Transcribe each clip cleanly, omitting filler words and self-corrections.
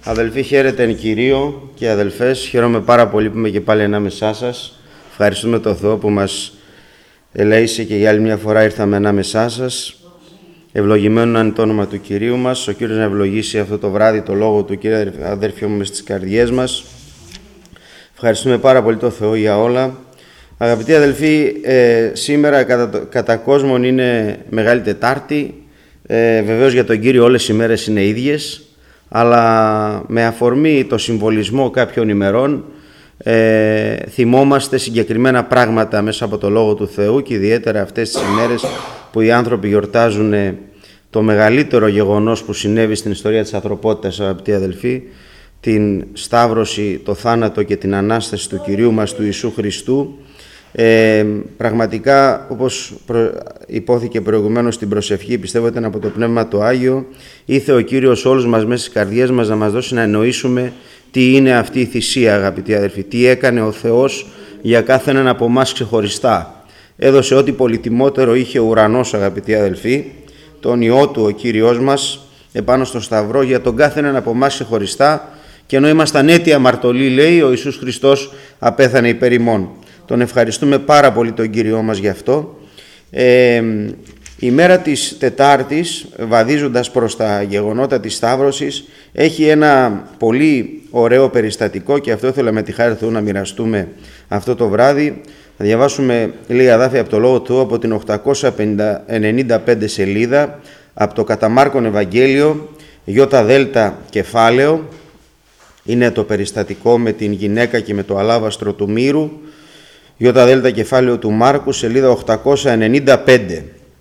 Αδελφοί, χαίρετε εν Κυρίω και αδελφές. Χαίρομαι πάρα πολύ που είμαι και πάλι ανάμεσά σας. Ευχαριστούμε τον Θεό που μας ελέησε και για άλλη μια φορά ήρθαμε ανάμεσά σας. Ευλογημένο να είναι το όνομα του Κυρίου μας. Ο Κύριος να ευλογήσει αυτό το βράδυ το λόγο του, κύριε αδερφοί μου, μες στις καρδιές μας. Ευχαριστούμε πάρα πολύ τον Θεό για όλα. Αγαπητοί αδελφοί, σήμερα κατά κόσμον είναι Μεγάλη Τετάρτη. Βεβαίως για τον Κύριο όλες οι μέρες είναι ίδιες, αλλά με αφορμή το συμβολισμό κάποιων ημερών θυμόμαστε συγκεκριμένα πράγματα μέσα από το Λόγο του Θεού και ιδιαίτερα αυτές τις ημέρες που οι άνθρωποι γιορτάζουν το μεγαλύτερο γεγονός που συνέβη στην ιστορία της ανθρωπότητας, αγαπητοί αδελφοί, την Σταύρωση, το θάνατο και την Ανάσταση του Κυρίου μας του Ιησού Χριστού. Πραγματικά, όπως υπόθηκε προηγουμένως στην προσευχή, πιστεύω ήταν από το Πνεύμα το Άγιο, ήθε ο Κύριος όλους μας μέσα στις καρδιές μας να μας δώσει να εννοήσουμε τι είναι αυτή η θυσία, αγαπητοί αδελφοί, τι έκανε ο Θεός για κάθε έναν από εμάς ξεχωριστά. Έδωσε ό,τι πολυτιμότερο είχε ο ουρανός, αγαπητοί αδελφοί, τον Υιό του ο Κύριος μας επάνω στο Σταυρό για τον κάθε έναν από εμάς ξεχωριστά, και ενώ ήμασταν έτοια αμαρτωλοί, λέει, ο Ιησούς Χριστός απέθανε υπέρ ημών. Τον ευχαριστούμε πάρα πολύ τον Κύριό μας γι' αυτό. Η μέρα της Τετάρτης, βαδίζοντας προς τα γεγονότα της Σταύρωσης, έχει ένα πολύ ωραίο περιστατικό και αυτό ήθελα με τη χάρη του Θεού να μοιραστούμε αυτό το βράδυ. Θα διαβάσουμε λίγα δάφια από το Λόγο του από την 895 σελίδα, από το κατά Μάρκον Ευαγγέλιο, ΙΔ κεφάλαιο. Είναι το περιστατικό με την γυναίκα και με το αλάβαστρο του μύρου. ΙΔ κεφάλαιο του Μάρκου, σελίδα 895.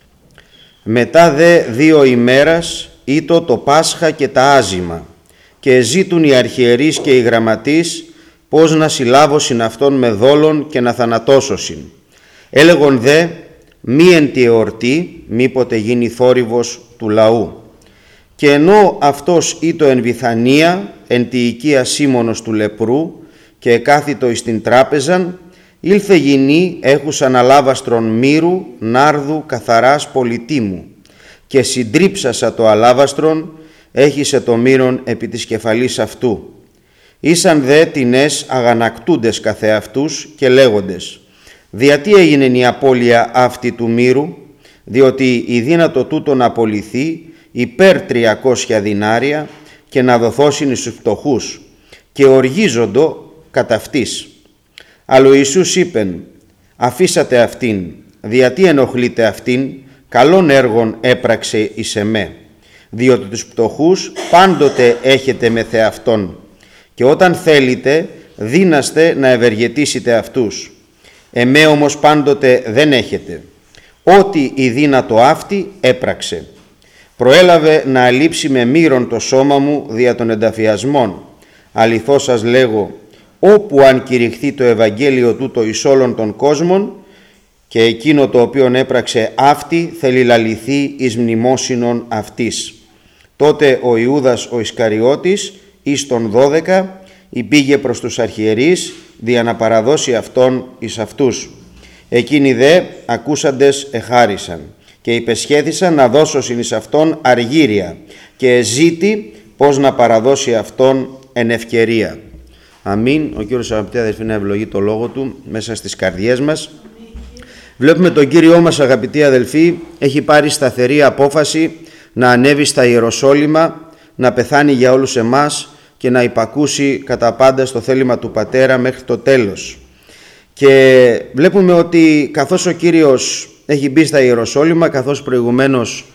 Μετά δε 2 ημέρας ήτο το Πάσχα και τα άζημα, και ζήτουν οι αρχιερείς και οι γραμματείς πώς να συλλάβωσιν αυτόν με δόλον και να θανατώσωσιν. Έλεγον δε μη εν τη εορτή, μήποτε γίνει θόρυβος του λαού. Και ενώ αυτός ήτο εν Βηθανία, εν τη οικία Σίμωνος του λεπρού, και εκάθητο εις την τράπεζαν, ήλθε γυνή έχουσαν αλάβαστρον μύρου, νάρδου, καθαράς πολυτίμου, και συντρίψασα το αλάβαστρον, έχισε το μύρον επί της κεφαλής αυτού. Ήσαν δε τινές αγανακτούντες καθεαυτούς και λέγοντες, διατί έγινε η απώλεια αυτή του μύρου, διότι η δύνατο τούτο να απολυθεί υπέρ 300 δινάρια και να δοθώσιν στους φτωχούς, και οργίζοντο κατά αυτής. Αλλά ο Ιησούς είπεν, αφήσατε αυτήν, διατί ενοχλείτε αυτήν, καλών έργων έπραξε εις εμέ, διότι τους πτωχούς πάντοτε έχετε με θεαυτόν, και όταν θέλετε δύναστε να ευεργετήσετε αυτούς. Εμέ όμως πάντοτε δεν έχετε. Ό,τι η δύνατο αυτή έπραξε. Προέλαβε να αλείψει με μύρον το σώμα μου δια των ενταφιασμών. Αληθώς σας λέγω, όπου αν κηρυχθεί το Ευαγγέλιο τούτο εις όλων των κόσμων, και εκείνο το οποίον έπραξε αυτή θέλει λαληθεί εις μνημόσυνον αυτής. Τότε ο Ιούδας ο Ισκαριώτης εις των 12 υπήγε προς τους αρχιερείς δια να παραδώσει αυτόν εις αυτούς. Εκείνοι δε ακούσαντες εχάρισαν και υπεσχέθησαν να δώσωσιν εις αυτόν αργύρια, και ζήτη πώς να παραδώσει αυτόν εν ευκαιρία. Αμήν. Ο Κύριος, αγαπητοί αδελφοί, να ευλογεί το Λόγο Του μέσα στις καρδιές μας. Βλέπουμε τον Κύριό μας, αγαπητοί αδελφοί, έχει πάρει σταθερή απόφαση να ανέβει στα Ιεροσόλυμα, να πεθάνει για όλους εμάς και να υπακούσει κατά πάντα στο θέλημα του Πατέρα μέχρι το τέλος. Και βλέπουμε ότι καθώς ο Κύριος έχει μπει στα Ιεροσόλυμα, καθώς προηγουμένως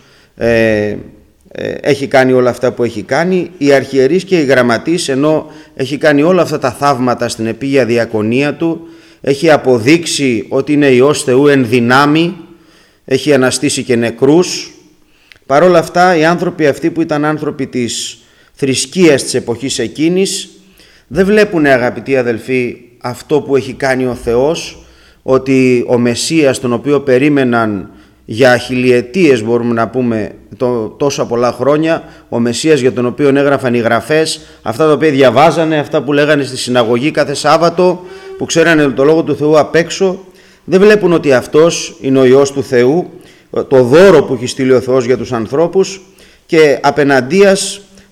έχει κάνει όλα αυτά που έχει κάνει, οι αρχιερείς και οι γραμματείς, ενώ έχει κάνει όλα αυτά τα θαύματα στην επίγεια διακονία του, έχει αποδείξει ότι είναι Υιός Θεού εν δυνάμει, έχει αναστήσει και νεκρούς. Παρ' όλα αυτά οι άνθρωποι αυτοί που ήταν άνθρωποι της θρησκείας της εποχής εκείνης δεν βλέπουν, αγαπητοί αδελφοί, αυτό που έχει κάνει ο Θεός, ότι ο Μεσσίας, τον οποίο περίμεναν για χιλιετίες, μπορούμε να πούμε, τόσα πολλά χρόνια, ο Μεσσίας για τον οποίο έγραφαν οι γραφές, αυτά τα οποία διαβάζανε, αυτά που λέγανε στη συναγωγή κάθε Σάββατο, που ξέρανε το Λόγο του Θεού απ' έξω, δεν βλέπουν ότι αυτός είναι ο Υιός του Θεού, το δώρο που έχει στείλει ο Θεός για τους ανθρώπους, και απέναντίας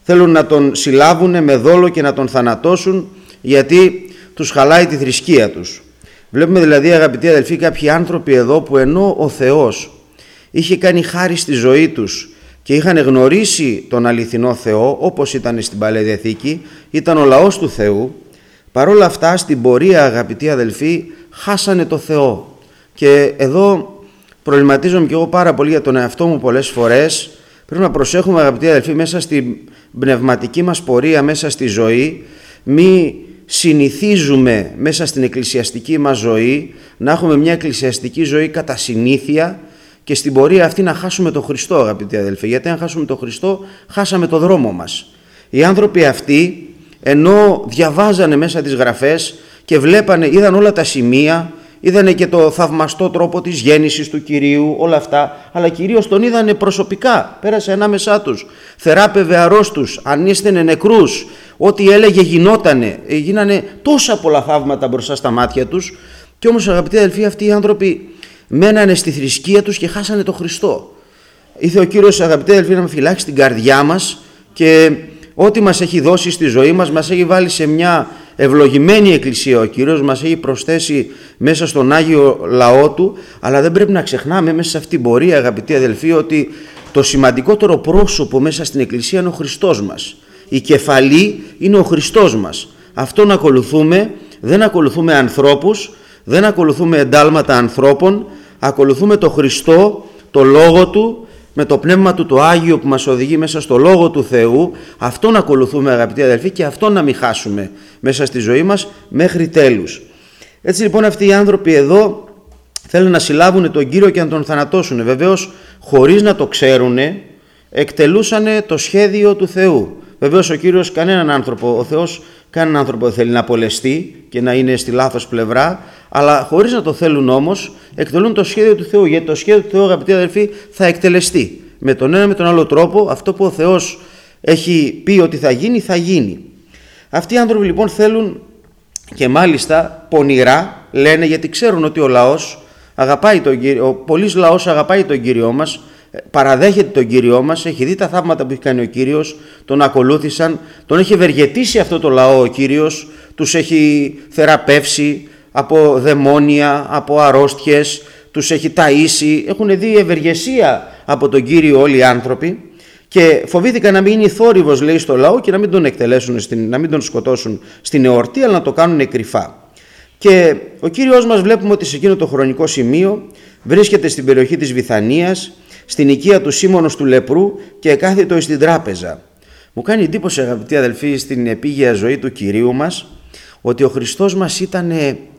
θέλουν να τον συλλάβουν με δόλο και να τον θανατώσουν, γιατί τους χαλάει τη θρησκεία τους. Βλέπουμε δηλαδή, αγαπητοί αδελφοί, κάποιοι άνθρωποι εδώ που ενώ ο Θεός είχε κάνει χάρη στη ζωή τους και είχαν γνωρίσει τον αληθινό Θεό, όπως ήταν στην Παλαιά Διαθήκη, ήταν ο λαός του Θεού, παρόλα αυτά στην πορεία, αγαπητοί αδελφοί, χάσανε το Θεό. Και εδώ προβληματίζομαι και εγώ πάρα πολύ για τον εαυτό μου πολλές φορές. Πρέπει να προσέχουμε, αγαπητοί αδελφοί, μέσα στην πνευματική μας πορεία, μέσα στη ζωή, μη συνηθίζουμε μέσα στην εκκλησιαστική μας ζωή να έχουμε μια εκκλησιαστική ζωή κατά συνήθεια και στην πορεία αυτή να χάσουμε τον Χριστό, αγαπητοί αδελφοί. Γιατί αν χάσουμε τον Χριστό, χάσαμε το δρόμο μας. Οι άνθρωποι αυτοί, ενώ διαβάζανε μέσα τις γραφές και βλέπανε, είδαν όλα τα σημεία, είδανε και το θαυμαστό τρόπο της γέννησης του Κυρίου, όλα αυτά, αλλά κυρίως τον είδανε προσωπικά, πέρασε ανάμεσά τους, θεράπευε αρρώστους, ανίσταινε νεκρούς, ό,τι έλεγε γινότανε, γίνανε τόσα πολλά θαύματα μπροστά στα μάτια τους, και όμως, αγαπητοί αδελφοί, αυτοί οι άνθρωποι μένανε στη θρησκεία τους και χάσανε τον Χριστό. Ήθε ο Κύριος, αγαπητοί αδελφοί, να φυλάξει την καρδιά μας και ό,τι μας έχει δώσει στη ζωή μας έχει βάλει σε μια ευλογημένη εκκλησία ο Κύριος, μας έχει προσθέσει μέσα στον Άγιο λαό Του, αλλά δεν πρέπει να ξεχνάμε μέσα σε αυτήν την πορεία, αγαπητοί αδελφοί, ότι το σημαντικότερο πρόσωπο μέσα στην εκκλησία είναι ο Χριστός μας. Η κεφαλή είναι ο Χριστός μας. Αυτόν ακολουθούμε, δεν ακολουθούμε ανθρώπους, δεν ακολουθούμε εντάλματα ανθρώπων, ακολουθούμε το Χριστό, το Λόγο Του, με το Πνεύμα Του το Άγιο που μας οδηγεί μέσα στο Λόγο του Θεού. Αυτόν ακολουθούμε, αγαπητοί αδελφοί, και αυτόν να μην χάσουμε μέσα στη ζωή μας μέχρι τέλους. Έτσι λοιπόν αυτοί οι άνθρωποι εδώ θέλουν να συλλάβουν τον Κύριο και να τον θανατώσουν. Βεβαίως, χωρίς να το ξέρουν, εκτελούσαν το σχέδιο του Θεού. Βεβαίως ο Κύριος κανέναν άνθρωπο, ο Θεός κανέναν άνθρωπο δεν θέλει να απολεστεί και να είναι στη λάθος πλευρά, αλλά χωρίς να το θέλουν όμως, εκτελούν το σχέδιο του Θεού, γιατί το σχέδιο του Θεού, αγαπητοί αδελφοί, θα εκτελεστεί. Με τον ένα με τον άλλο τρόπο, αυτό που ο Θεός έχει πει ότι θα γίνει, θα γίνει. Αυτοί οι άνθρωποι λοιπόν θέλουν, και μάλιστα πονηρά λένε, γιατί ξέρουν ότι ο λαός αγαπάει τον Κύριο, ο πολύς λαός αγαπάει τον Κύριό μας, παραδέχεται τον Κύριό μας, έχει δει τα θαύματα που έχει κάνει ο Κύριος, τον ακολούθησαν, τον έχει ευεργετήσει αυτό το λαό ο Κύριος, τους έχει θεραπεύσει από δαιμόνια, από αρρώστιες, τους έχει ταΐσει, έχουν δει ευεργεσία από τον Κύριο όλοι οι άνθρωποι και φοβήθηκαν να μην είναι θόρυβος, λέει, στο λαό και να μην τον εκτελέσουν, να μην τον σκοτώσουν στην εορτή, αλλά να το κάνουν κρυφά. Και ο Κύριος μας βλέπουμε ότι σε εκείνο το χρονικό σημείο βρίσκεται στην περιοχή της Βηθανίας, στην οικία του Σίμωνος του Λεπρού και κάθετο στην τράπεζα. Μου κάνει εντύπωση, αγαπητοί αδελφοί, στην επίγεια ζωή του Κυρίου μας, ότι ο Χριστός μας ήταν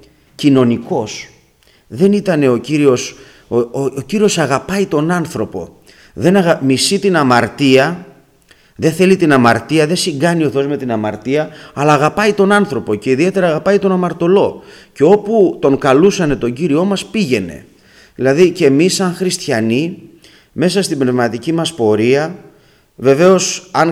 κοινωνικός. Δεν ήταν ο Κύριος, ο Κύριος αγαπάει τον άνθρωπο. Δεν μισεί την αμαρτία, δεν θέλει την αμαρτία, δεν συγκάνει ο Θεός με την αμαρτία, αλλά αγαπάει τον άνθρωπο και ιδιαίτερα αγαπάει τον αμαρτωλό. Και όπου τον καλούσανε τον Κύριό μας πήγαινε. Δηλαδή και εμείς σαν χριστιανοί, μέσα στην πνευματική μας πορεία, βεβαίως αν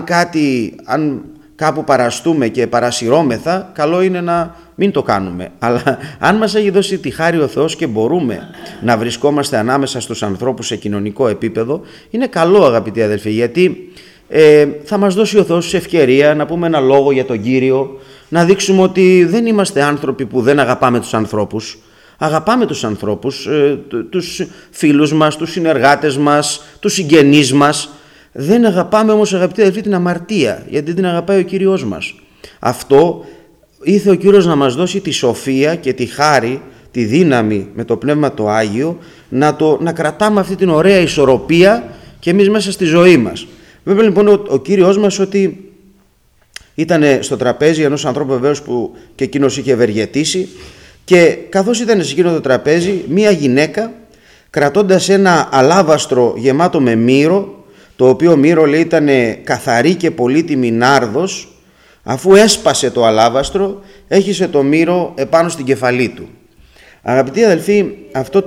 κάπου παραστούμε και παρασυρώμεθα, καλό είναι να μην το κάνουμε. Αλλά αν μας έχει δώσει τη χάρη ο Θεός και μπορούμε να βρισκόμαστε ανάμεσα στους ανθρώπους σε κοινωνικό επίπεδο, είναι καλό, αγαπητοί αδελφοί, γιατί θα μας δώσει ο Θεός ευκαιρία να πούμε ένα λόγο για τον Κύριο, να δείξουμε ότι δεν είμαστε άνθρωποι που δεν αγαπάμε τους ανθρώπους. Αγαπάμε τους ανθρώπους, τους φίλους μας, τους συνεργάτες μας, τους συγγενείς μας. Δεν αγαπάμε όμως, αγαπητοί αδελφοί, την αμαρτία, γιατί την αγαπάει ο Κύριος μας. Αυτό ήθε ο Κύριος να μας δώσει τη σοφία και τη χάρη, τη δύναμη με το Πνεύμα το Άγιο, να κρατάμε αυτή την ωραία ισορροπία και εμείς μέσα στη ζωή μας. Βέβαια λοιπόν ο Κύριος μας ότι ήταν στο τραπέζι ενός ανθρώπου βεβαίως που και εκείνος είχε ευεργετήσει, και καθώς ήταν σε εκείνο το τραπέζι μία γυναίκα κρατώντας ένα αλάβαστρο γεμάτο με μύρο, το οποίο μύρο, λέει, ήταν καθαρή και πολύτιμη νάρδος, αφού έσπασε το αλάβαστρο έχισε το μύρο επάνω στην κεφαλή του. Αγαπητοί αδελφοί, αυτό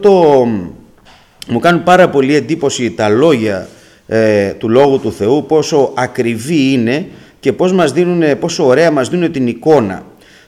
μου κάνουν πάρα πολύ εντύπωση τα λόγια του Λόγου του Θεού, πόσο ακριβή είναι και πόσο ωραία μας δίνουν την εικόνα.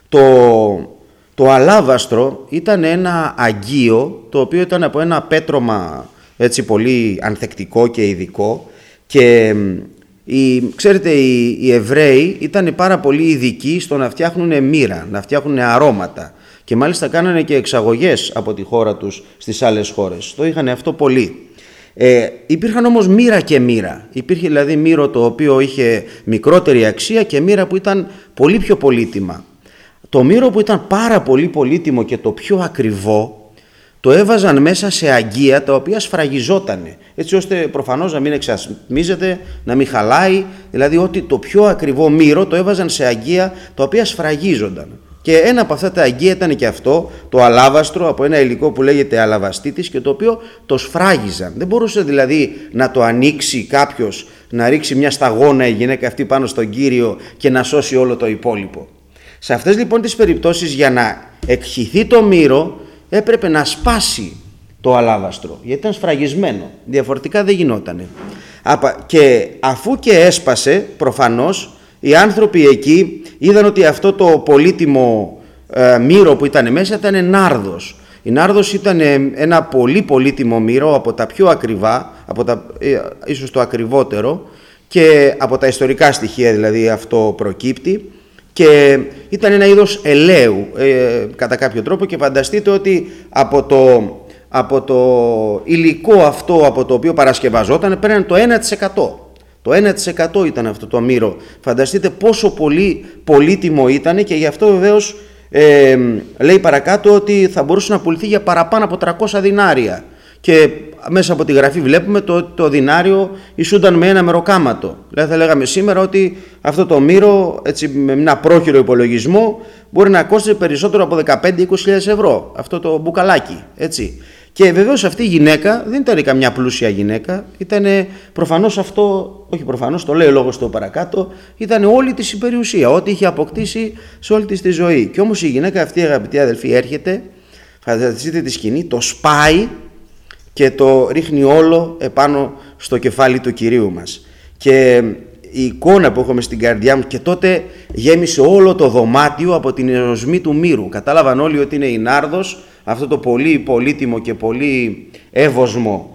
Το αλάβαστρο ήταν ένα αγγείο, το οποίο ήταν από ένα πέτρωμα έτσι πολύ ανθεκτικό και ειδικό, και Ξέρετε, οι Εβραίοι ήταν πάρα πολύ ειδικοί στο να φτιάχνουν μύρα, να φτιάχνουν αρώματα και μάλιστα κάνανε και εξαγωγές από τη χώρα τους στις άλλες χώρες. Το είχαν αυτό πολύ. Υπήρχαν όμως μύρα και μύρα. Υπήρχε δηλαδή μύρο το οποίο είχε μικρότερη αξία και μύρα που ήταν πολύ πιο πολύτιμα. Το μύρο που ήταν πάρα πολύ πολύτιμο και το πιο ακριβό το έβαζαν μέσα σε αγγεία τα οποία σφραγιζότανε, έτσι ώστε προφανώς να μην εξασμίζεται, να μην χαλάει, δηλαδή ότι το πιο ακριβό μύρο το έβαζαν σε αγγεία τα οποία σφραγίζονταν. Και ένα από αυτά τα αγγεία ήταν και αυτό, το αλάβαστρο, από ένα υλικό που λέγεται αλαβαστήτης και το οποίο το σφράγιζαν. Δεν μπορούσε δηλαδή να το ανοίξει κάποιος, να ρίξει μια σταγόνα η γυναίκα αυτή πάνω στον Κύριο και να σώσει όλο το υπόλοιπο. Σε αυτές λοιπόν τις περιπτώσεις, για να εκχυθεί το μύρο, έπρεπε να σπάσει το αλάβαστρο, γιατί ήταν σφραγισμένο, διαφορετικά δεν γινότανε. Και αφού και έσπασε, προφανώς, οι άνθρωποι εκεί είδαν ότι αυτό το πολύτιμο μύρο που ήταν μέσα ήταν νάρδος. Η νάρδος ήταν ένα πολύ πολύτιμο μύρο, από τα πιο ακριβά, ίσως το ακριβότερο, και από τα ιστορικά στοιχεία δηλαδή αυτό προκύπτει, και ήταν ένα είδος ελαίου κατά κάποιο τρόπο, και φανταστείτε ότι από το υλικό αυτό από το οποίο παρασκευαζόταν παίρναν το 1%. Το 1% ήταν αυτό το μύρο. Φανταστείτε πόσο πολύ πολύτιμο ήταν, και γι' αυτό βεβαίως λέει παρακάτω ότι θα μπορούσε να πουληθεί για παραπάνω από 300 δινάρια. Και μέσα από τη γραφή βλέπουμε το δινάριο ισούνταν με ένα μεροκάματο. Δηλαδή θα λέγαμε σήμερα ότι αυτό το μύρο, έτσι, με ένα πρόχειρο υπολογισμό, μπορεί να κόστησε περισσότερο από 15-20.000 ευρώ. Αυτό το μπουκαλάκι, έτσι. Και βεβαίως αυτή η γυναίκα δεν ήταν καμιά πλούσια γυναίκα, ήταν προφανώς αυτό, όχι προφανώς, το λέει ο λόγος του παρακάτω, ήταν όλη της η περιουσία, ό,τι είχε αποκτήσει σε όλη της τη ζωή. Και όμως η γυναίκα αυτή, αγαπητοί αδελφοί, έρχεται, φανταστείτε τη σκηνή, το σπάει και το ρίχνει όλο επάνω στο κεφάλι του Κυρίου μας. Και η εικόνα που έχουμε στην καρδιά μου, και τότε γέμισε όλο το δωμάτιο από την εωσμή του μύρου. Κατάλαβαν όλοι ότι είναι η νάρδος, αυτό το πολύ πολύτιμο και πολύ εύωσμο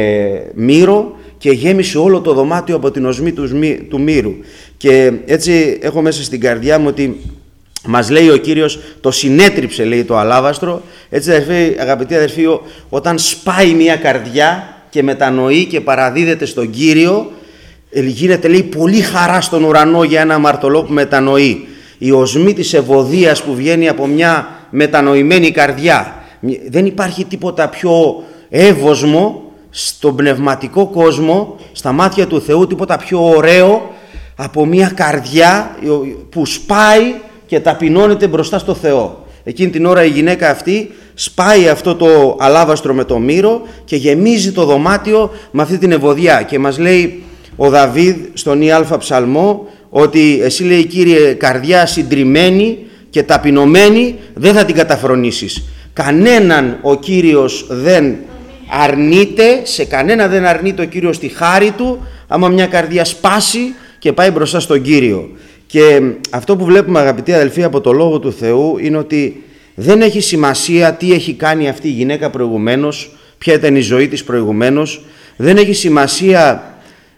μύρο, και γέμισε όλο το δωμάτιο από την οσμή του μύρου. Και έτσι έχω μέσα στην καρδιά μου ότι μας λέει ο Κύριος, το συνέτριψε, λέει, το αλάβαστρο. Έτσι, αγαπητοί αδερφοί, όταν σπάει μια καρδιά και μετανοεί και παραδίδεται στον Κύριο, γίνεται, λέει, πολύ χαρά στον ουρανό για ένα αμαρτωλό που μετανοεί. Η οσμή της ευωδίας που βγαίνει από μια μετανοημένη καρδιά. Δεν υπάρχει τίποτα πιο εύωσμο στον πνευματικό κόσμο, στα μάτια του Θεού, τίποτα πιο ωραίο από μια καρδιά που σπάει και ταπεινώνεται μπροστά στο Θεό. Εκείνη την ώρα η γυναίκα αυτή σπάει αυτό το αλάβαστρο με το μύρο και γεμίζει το δωμάτιο με αυτή την ευωδιά. Και μας λέει ο Δαβίδ στον Ιάλφα ψαλμό ότι εσύ, λέει, Κύριε, καρδιά συντριμμένη και ταπεινωμένη δεν θα την καταφρονήσεις. Κανέναν ο Κύριος δεν αρνείται, σε κανένα δεν αρνείται ο Κύριος τη χάρη του, άμα μια καρδιά σπάσει και πάει μπροστά στον Κύριο. Και αυτό που βλέπουμε, αγαπητοί αδελφοί, από το Λόγο του Θεού είναι ότι δεν έχει σημασία τι έχει κάνει αυτή η γυναίκα προηγουμένως, ποια ήταν η ζωή της προηγουμένως, δεν έχει σημασία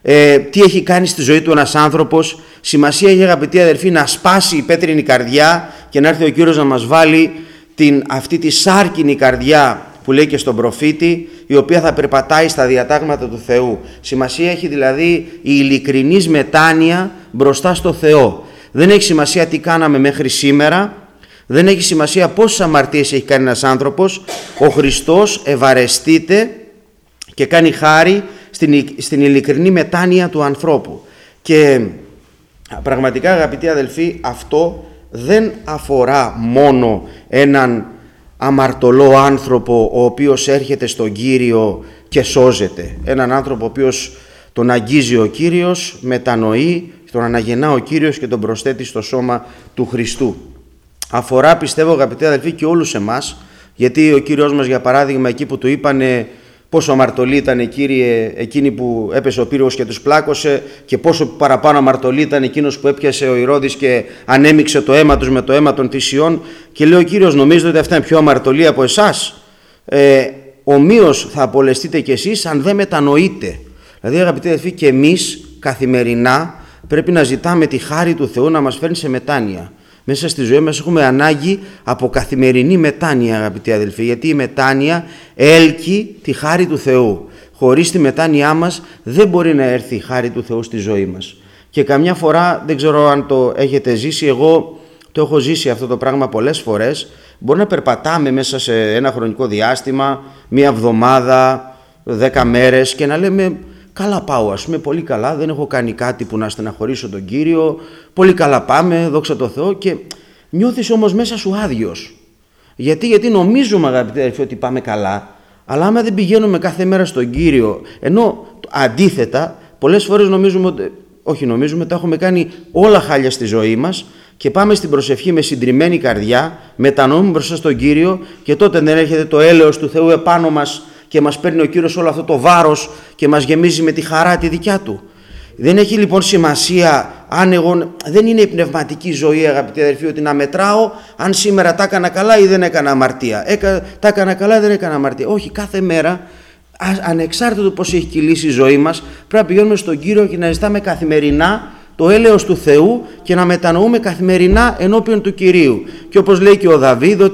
τι έχει κάνει στη ζωή του ένας άνθρωπος. Σημασία έχει, αγαπητοί αδελφοί, να σπάσει η πέτρινη καρδιά και να έρθει ο Κύριος να μας βάλει αυτή τη σάρκινη καρδιά που λέει και στον προφήτη, η οποία θα περπατάει στα διατάγματα του Θεού. Σημασία έχει δηλαδή η ειλικρινής μετάνοια μπροστά στο Θεό. Δεν έχει σημασία τι κάναμε μέχρι σήμερα, δεν έχει σημασία πόσες αμαρτίες έχει κάνει ένας άνθρωπος. Ο Χριστός ευαρεστείται και κάνει χάρη στην ειλικρινή μετάνοια του ανθρώπου. Και πραγματικά, αγαπητοί αδελφοί, αυτό δεν αφορά μόνο έναν αμαρτωλό άνθρωπο ο οποίος έρχεται στον Κύριο και σώζεται. Έναν άνθρωπο ο οποίος τον αγγίζει ο Κύριος, μετανοεί, τον αναγεννά ο Κύριος και τον προσθέτει στο σώμα του Χριστού. Αφορά, πιστεύω, αγαπητοί αδελφοί, και όλους εμάς, γιατί ο Κύριος μας, για παράδειγμα, εκεί που του είπανε πόσο αμαρτωλοί ήταν, Κύριε, εκείνοι που έπεσε ο πύρος και τους πλάκωσε, και πόσο παραπάνω αμαρτωλοί ήταν εκείνος που έπιασε ο Ηρώδης και ανέμιξε το αίμα τους με το αίμα των θυσιών. Και λέει ο Κύριος, νομίζετε ότι αυτά είναι πιο αμαρτωλοί από εσάς? Ομοίως θα απολεστείτε κι εσείς αν δεν μετανοείτε. Δηλαδή, αγαπητοί αδελφοί, και εμείς καθημερινά πρέπει να ζητάμε τη χάρη του Θεού να μας φέρνει σε μετάνοια. Μέσα στη ζωή μας έχουμε ανάγκη από καθημερινή μετάνοια, αγαπητοί αδελφοί, γιατί η μετάνοια έλκει τη χάρη του Θεού. Χωρίς τη μετάνοιά μας δεν μπορεί να έρθει η χάρη του Θεού στη ζωή μας. Και καμιά φορά, δεν ξέρω αν το έχετε ζήσει, εγώ το έχω ζήσει αυτό το πράγμα πολλές φορές, μπορεί να περπατάμε μέσα σε ένα χρονικό διάστημα, μία εβδομάδα, 10 μέρες και να λέμε καλά πάω, ας πούμε, πολύ καλά, δεν έχω κάνει κάτι που να στεναχωρήσω τον Κύριο, πολύ καλά πάμε, δόξα τω Θεώ, και νιώθεις όμως μέσα σου άδειος. Γιατί νομίζουμε, αγαπητοί αδελφοί, ότι πάμε καλά, αλλά άμα δεν πηγαίνουμε κάθε μέρα στον Κύριο, ενώ αντίθετα πολλές φορές νομίζουμε, τα έχουμε κάνει όλα χάλια στη ζωή μας και πάμε στην προσευχή με συντριμμένη καρδιά, μετανοούμε μπροστά στον Κύριο και τότε δεν έρχεται το έλεος του Θεού επάνω μας και μας παίρνει ο Κύριος όλο αυτό το βάρος και μας γεμίζει με τη χαρά τη δικιά Του. Δεν έχει λοιπόν σημασία δεν είναι η πνευματική ζωή, αγαπητοί αδελφοί, ότι να μετράω αν σήμερα τα έκανα καλά ή δεν έκανα αμαρτία. Τα έκανα καλά ή δεν έκανα αμαρτία. Όχι, κάθε μέρα, ανεξάρτητα του πώς έχει κυλήσει η ζωή μας, πρέπει να πηγαίνουμε στον Κύριο και να ζητάμε καθημερινά το έλεος του Θεού και να μετανοούμε καθημερινά ενώπιον του Κυρίου. Και όπως λέει και ο Δαβίδ,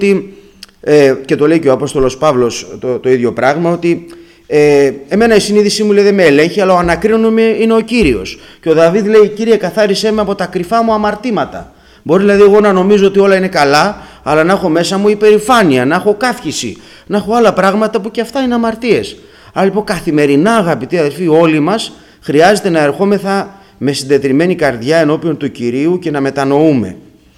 και το λέει και ο Απόστολος Παύλος το ίδιο πράγμα, ότι εμένα η συνείδησή μου, λέει, δεν με ελέγχει, αλλά ο ανακρίνων είναι ο Κύριος. Και ο Δαβίδ λέει, Κύριε, καθάρισέ με από τα κρυφά μου αμαρτήματα. Μπορεί δηλαδή εγώ να νομίζω ότι όλα είναι καλά, αλλά να έχω μέσα μου υπερηφάνεια, να έχω καύχηση, να έχω άλλα πράγματα που και αυτά είναι αμαρτίες. Άρα λοιπόν καθημερινά, αγαπητοί αδελφοί, όλοι μας χρειάζεται να ερχόμεθα με συντετριμμένη καρδιά ενώπιον του Κυρίου και να μετανοούμε.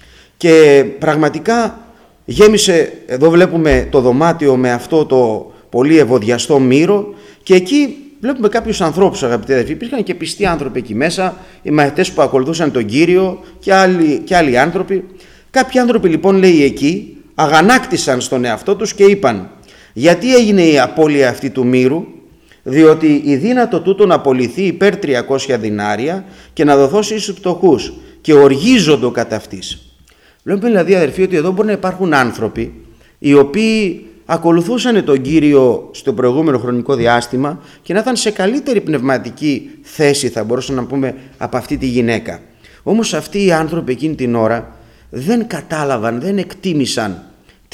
Και πραγματικά γέμισε, εδώ βλέπουμε το δωμάτιο με αυτό το πολύ ευωδιαστό μύρο και εκεί βλέπουμε κάποιους ανθρώπους, αγαπητοί αδελφοί. Υπήρχαν και πιστοί άνθρωποι εκεί μέσα, οι μαθητές που ακολουθούσαν τον Κύριο και άλλοι άνθρωποι. Κάποιοι άνθρωποι λοιπόν, λέει, εκεί αγανάκτησαν στον εαυτό τους και είπαν, γιατί έγινε η απώλεια αυτή του μύρου? Διότι η δύνατο τούτο να απολυθεί υπέρ 300 δινάρια και να δοθώσει στους φτωχούς και οργίζοντο κατά αυτής. Βλέπουμε δηλαδή, αδελφοί, ότι εδώ μπορεί να υπάρχουν άνθρωποι οι οποίοι ακολουθούσαν τον Κύριο στο προηγούμενο χρονικό διάστημα και να ήταν σε καλύτερη πνευματική θέση, θα μπορούσαμε να πούμε, από αυτή τη γυναίκα. Όμως αυτοί οι άνθρωποι εκείνη την ώρα δεν κατάλαβαν, δεν εκτίμησαν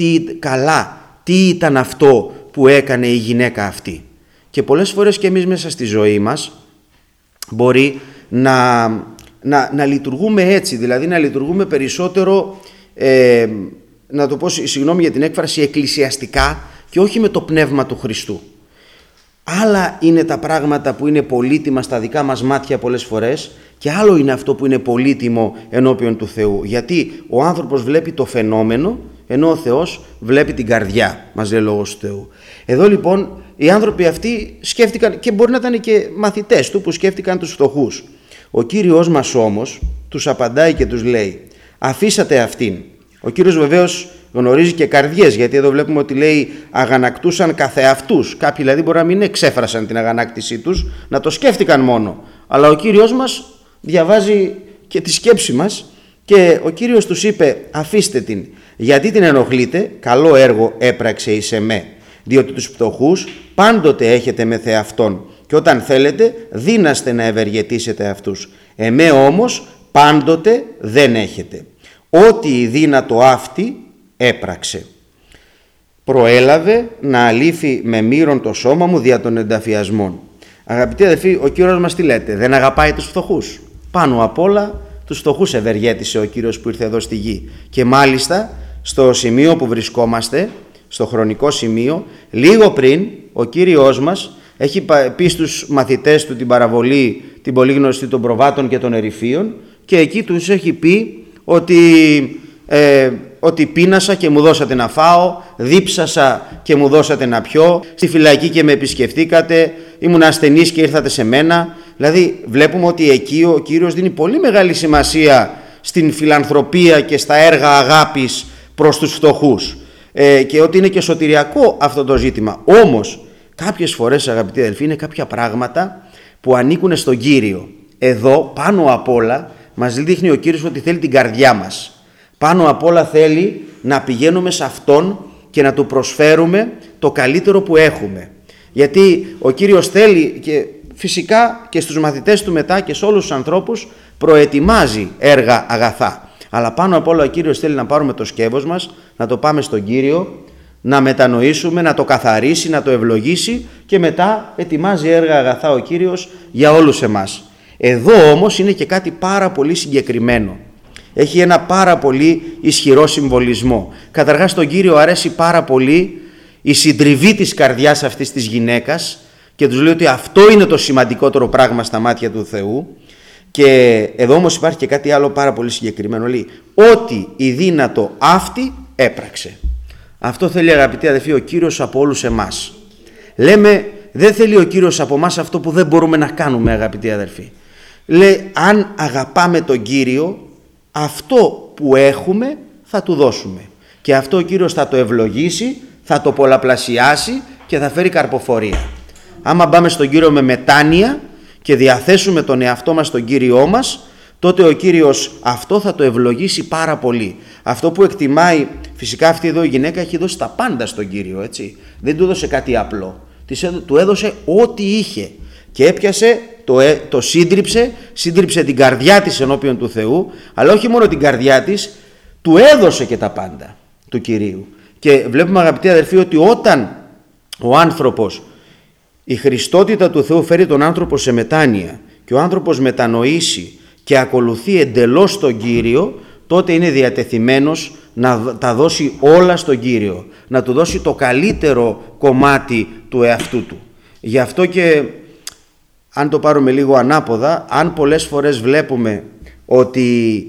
τι ήταν αυτό που έκανε η γυναίκα αυτή. Και πολλές φορές και εμείς μέσα στη ζωή μας μπορεί να λειτουργούμε έτσι, δηλαδή να λειτουργούμε περισσότερο, να το πω, συγγνώμη για την έκφραση, εκκλησιαστικά και όχι με το πνεύμα του Χριστού. Άλλα είναι τα πράγματα που είναι πολύτιμα στα δικά μας μάτια πολλές φορές και άλλο είναι αυτό που είναι πολύτιμο ενώπιον του Θεού. Γιατί ο άνθρωπος βλέπει το φαινόμενο, ενώ ο Θεός βλέπει την καρδιά, μας λέει ο Λόγος του Θεού. Εδώ λοιπόν οι άνθρωποι αυτοί σκέφτηκαν, και μπορεί να ήταν και μαθητές του που σκέφτηκαν τους φτωχούς. Ο Κύριος μας όμως τους απαντάει και τους λέει, αφήσατε αυτήν. Ο Κύριος βεβαίως γνωρίζει και καρδιές, γιατί εδώ βλέπουμε ότι λέει αγανακτούσαν καθεαυτούς. Κάποιοι δηλαδή μπορεί να μην εξέφρασαν την αγανάκτησή τους, να το σκέφτηκαν μόνο. Αλλά ο Κύριος μας διαβάζει και τη σκέψη μας και ο Κύριος τους είπε, αφήστε την, γιατί την ενοχλείτε, καλό έργο έπραξε εις εμέ, διότι τους φτωχούς πάντοτε έχετε με θεαυτόν και όταν θέλετε δύναστε να ευεργετήσετε αυτούς. Εμέ όμως πάντοτε δεν έχετε. Ό,τι η δύνατο αυτή έπραξε. Προέλαβε να αλήφει με μύρον το σώμα μου δια των ενταφιασμών. Αγαπητοί αδελφοί, ο Κύριος μας τι λέτε? Δεν αγαπάει τους φτωχούς? Πάνω απ' όλα τους φτωχούς ευεργέτησε ο Κύριος που ήρθε εδώ στη γη. Και μάλιστα στο σημείο που βρισκόμαστε, στο χρονικό σημείο, λίγο πριν ο Κύριος μας έχει πει στους μαθητές του την παραβολή, την πολύ γνωστή των προβάτων και των ερυφίων, και εκεί τους έχει πει ότι πείνασα και μου δώσατε να φάω, δίψασα και μου δώσατε να πιω, στη φυλακή και με επισκεφτήκατε, ήμουν ασθενής και ήρθατε σε μένα. Δηλαδή βλέπουμε ότι εκεί ο Κύριος δίνει πολύ μεγάλη σημασία στην φιλανθρωπία και στα έργα αγάπης προς τους φτωχούς, και ότι είναι και σωτηριακό αυτό το ζήτημα. Όμως κάποιες φορές, αγαπητοί αδελφοί, είναι κάποια πράγματα που ανήκουν στον Κύριο. Εδώ πάνω απ' όλα μας δείχνει ο Κύριος ότι θέλει την καρδιά μας. Πάνω απ' όλα θέλει να πηγαίνουμε σε Αυτόν και να Του προσφέρουμε το καλύτερο που έχουμε. Γιατί ο Κύριος θέλει, και φυσικά και στους μαθητές του μετά και σε όλους τους ανθρώπους προετοιμάζει έργα αγαθά. Αλλά πάνω απ' όλα ο Κύριος θέλει να πάρουμε το σκεύος μας, να το πάμε στον Κύριο, να μετανοήσουμε, να το καθαρίσει, να το ευλογήσει και μετά ετοιμάζει έργα αγαθά ο Κύριος για όλους εμάς. Εδώ όμως είναι και κάτι πάρα πολύ συγκεκριμένο. Έχει ένα πάρα πολύ ισχυρό συμβολισμό. Καταρχάς τον Κύριο αρέσει πάρα πολύ η συντριβή της καρδιάς αυτής της γυναίκας και τους λέει ότι αυτό είναι το σημαντικότερο πράγμα στα μάτια του Θεού. Και εδώ όμως υπάρχει και κάτι άλλο πάρα πολύ συγκεκριμένο. Λέει ότι η δύνατο αυτή έπραξε. Αυτό θέλει, αγαπητοί αδελφοί, ο Κύριος από όλους εμάς. Λέμε, δεν θέλει ο Κύριος από εμάς αυτό που δεν μπορούμε να κάνουμε, αγαπητοί αδελφοί. Λέει, αν αγαπάμε τον Κύριο, αυτό που έχουμε θα του δώσουμε. Και αυτό ο Κύριος θα το ευλογήσει, θα το πολλαπλασιάσει και θα φέρει καρποφορία. Άμα πάμε στον Κύριο με μετάνοια και διαθέσουμε τον εαυτό μας στον Κύριό μας, τότε ο Κύριος αυτό θα το ευλογήσει πάρα πολύ. Αυτό που εκτιμάει, φυσικά αυτή εδώ η γυναίκα έχει δώσει τα πάντα στον Κύριο, έτσι. Δεν του έδωσε κάτι απλό. Του έδωσε ό,τι είχε και έπιασε, το σύντριψε την καρδιά της ενώπιον του Θεού, αλλά όχι μόνο την καρδιά της, του έδωσε και τα πάντα του Κυρίου. Και βλέπουμε, αγαπητοί αδερφοί, ότι όταν ο άνθρωπος, η Χριστότητα του Θεού φέρει τον άνθρωπο σε μετάνοια και ο άνθρωπος μετανοήσει και ακολουθεί εντελώς τον Κύριο, τότε είναι διατεθειμένος να τα δώσει όλα στον Κύριο, να του δώσει το καλύτερο κομμάτι του εαυτού του. Γι' αυτό και αν το πάρουμε λίγο ανάποδα, αν πολλές φορές βλέπουμε ότι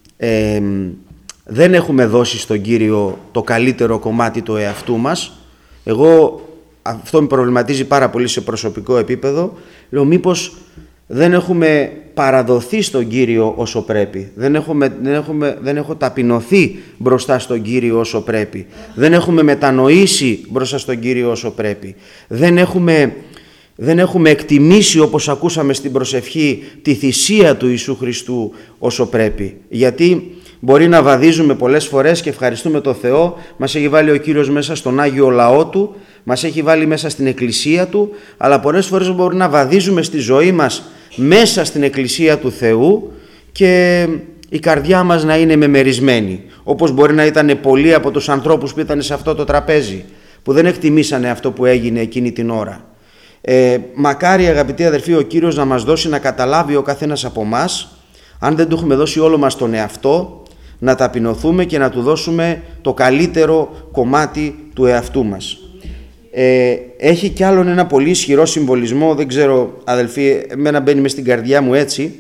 δεν έχουμε δώσει στον Κύριο το καλύτερο κομμάτι του εαυτού μας, αυτό με προβληματίζει πάρα πολύ σε προσωπικό επίπεδο, λέω μήπως δεν έχουμε παραδοθεί στον Κύριο όσο πρέπει, δεν έχω ταπεινωθεί μπροστά στον Κύριο όσο πρέπει, δεν έχουμε μετανοήσει μπροστά στον Κύριο όσο πρέπει, δεν έχουμε εκτιμήσει, όπως ακούσαμε στην προσευχή, τη θυσία του Ιησού Χριστού όσο πρέπει. Γιατί μπορεί να βαδίζουμε πολλές φορές και ευχαριστούμε τον Θεό, μας έχει βάλει ο Κύριος μέσα στον Άγιο Λαό Του, μας έχει βάλει μέσα στην Εκκλησία Του, αλλά πολλές φορές μπορεί να βαδίζουμε στη ζωή μας μέσα στην Εκκλησία του Θεού και η καρδιά μας να είναι μεμερισμένη. Όπως μπορεί να ήταν πολλοί από τους ανθρώπους που ήταν σε αυτό το τραπέζι, που δεν εκτιμήσανε αυτό που έγινε εκείνη την ώρα. Μακάρι, αγαπητοί αδερφοί, ο Κύριος να μας δώσει να καταλάβει ο καθένας από εμάς, αν δεν του έχουμε δώσει όλο μας τον εαυτό, να ταπεινωθούμε και να του δώσουμε το καλύτερο κομμάτι του εαυτού μας. Έχει κι άλλον ένα πολύ ισχυρό συμβολισμό, δεν ξέρω αδελφοί, εμένα μπαίνει μες στην καρδιά μου έτσι.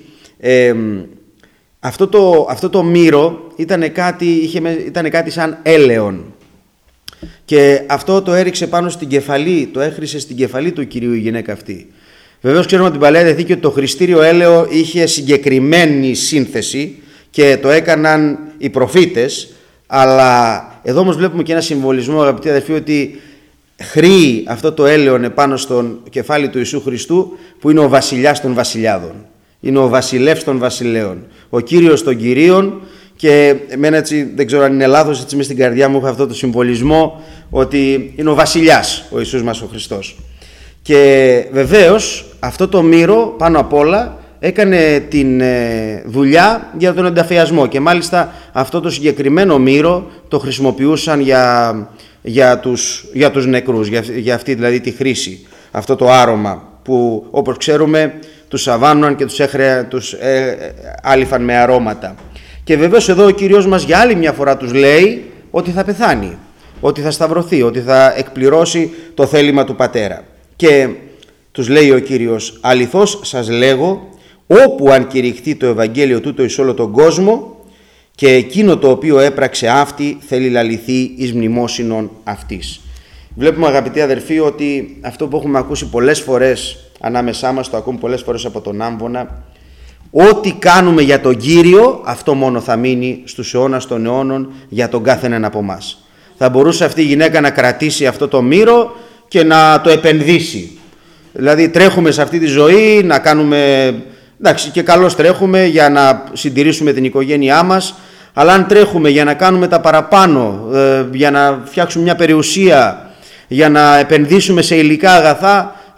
Αυτό το μύρο ήταν κάτι σαν έλεον. Και αυτό το έριξε πάνω στην κεφαλή, το έχρισε στην κεφαλή του Κυρίου η γυναίκα αυτή. Βεβαίως ξέρουμε από την Παλαιά Διαθήκη ότι το χρηστήριο έλαιο είχε συγκεκριμένη σύνθεση και το έκαναν οι προφήτες, αλλά εδώ όμως βλέπουμε και ένα συμβολισμό, αγαπητοί αδελφοί, ότι χρήει αυτό το έλεον επάνω στον κεφάλι του Ιησού Χριστού, που είναι ο βασιλιάς των βασιλιάδων, είναι ο βασιλεύς των βασιλέων, ο Κύριος των Κυρίων. Και εμένα έτσι, δεν ξέρω αν είναι λάθος, έτσι μες στην καρδιά μου έχω αυτό το συμβολισμό ότι είναι ο βασιλιάς ο Ιησούς μας ο Χριστός. Και βεβαίως αυτό το μύρο πάνω απ' όλα έκανε την δουλειά για τον ενταφιασμό και μάλιστα αυτό το συγκεκριμένο μύρο το χρησιμοποιούσαν για τους νεκρούς, για αυτή δηλαδή τη χρήση, αυτό το άρωμα που όπως ξέρουμε τους σαβάνουν και τους άλυφαν με αρώματα. Και βεβαίως εδώ ο Κύριος μας για άλλη μια φορά τους λέει ότι θα πεθάνει, ότι θα σταυρωθεί, ότι θα εκπληρώσει το θέλημα του Πατέρα. Και τους λέει ο Κύριος, αληθώς σας λέγω, όπου αν κηρυχθεί το Ευαγγέλιο τούτο εις όλο τον κόσμο, και εκείνο το οποίο έπραξε αυτή θέλει λαληθεί εις μνημόσυνον αυτής. Βλέπουμε, αγαπητοί αδερφοί, ότι αυτό που έχουμε ακούσει πολλές φορές ανάμεσά μας, το ακούμε πολλές φορές από τον Άμβονα, ό,τι κάνουμε για τον Κύριο, αυτό μόνο θα μείνει στους αιώνας των αιώνων για τον κάθε έναν από εμάς. Θα μπορούσε αυτή η γυναίκα να κρατήσει αυτό το μύρο και να το επενδύσει. Δηλαδή τρέχουμε σε αυτή τη ζωή, να κάνουμε, εντάξει και καλώς τρέχουμε για να συντηρήσουμε την οικογένειά μας, αλλά αν τρέχουμε για να κάνουμε τα παραπάνω, για να φτιάξουμε μια περιουσία, για να επενδύσουμε σε υλικά αγαθά,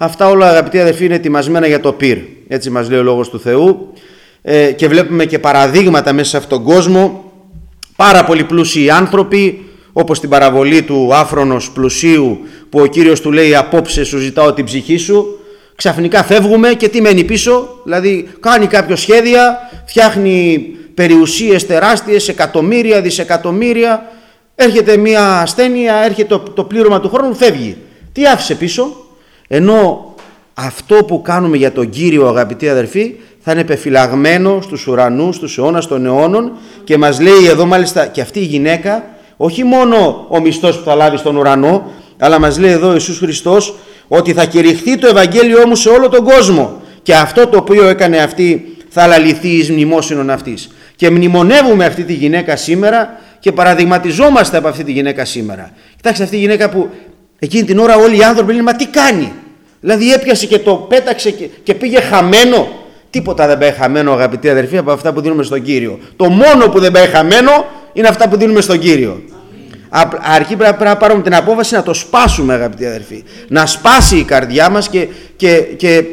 Αυτά όλα, αγαπητοί αδερφοί, είναι ετοιμασμένα για το πυρ. Έτσι μας λέει ο Λόγος του Θεού. Και βλέπουμε και παραδείγματα μέσα σε αυτόν τον κόσμο. Πάρα πολύ πλούσιοι άνθρωποι, όπως την παραβολή του άφρονος πλουσίου, που ο Κύριος του λέει «Απόψε σου ζητάω την ψυχή σου». Ξαφνικά φεύγουμε και τι μένει πίσω? Δηλαδή κάνει κάποιο σχέδια, φτιάχνει περιουσίες τεράστιες, εκατομμύρια, δισεκατομμύρια, έρχεται μια ασθένεια, έρχεται το πλήρωμα του χρόνου, φεύγει. Τι άφησε πίσω? Ενώ αυτό που κάνουμε για τον Κύριο, αγαπητοί αδερφοί, θα είναι πεφυλαγμένο στους ουρανούς, στους αιώνας των αιώνων, και μας λέει εδώ μάλιστα και αυτή η γυναίκα, όχι μόνο ο μισθός που θα λάβει στον ουρανό, αλλά μας λέει εδώ ο Ιησούς Χριστός ότι θα κηρυχθεί το Ευαγγέλιό μου σε όλο τον κόσμο, και αυτό το οποίο έκανε αυτή θα αναλυθεί εις μνημόσυνον αυτής. Και μνημονεύουμε αυτή τη γυναίκα σήμερα και παραδειγματιζόμαστε από αυτή τη γυναίκα σήμερα. Κοιτάξτε, αυτή η γυναίκα που εκείνη την ώρα όλοι οι άνθρωποι λένε «Μα τι κάνει?» Δηλαδή έπιασε και το πέταξε και πήγε χαμένο. Τίποτα δεν πάει χαμένο, αγαπητοί αδερφοί, από αυτά που δίνουμε στον Κύριο. Το μόνο που δεν πάει χαμένο είναι αυτά που δίνουμε στον Κύριο. Αρκεί πρέπει να πάρουμε την απόφαση να το σπάσουμε, αγαπητοί αδερφοί. Να σπάσει η καρδιά μας και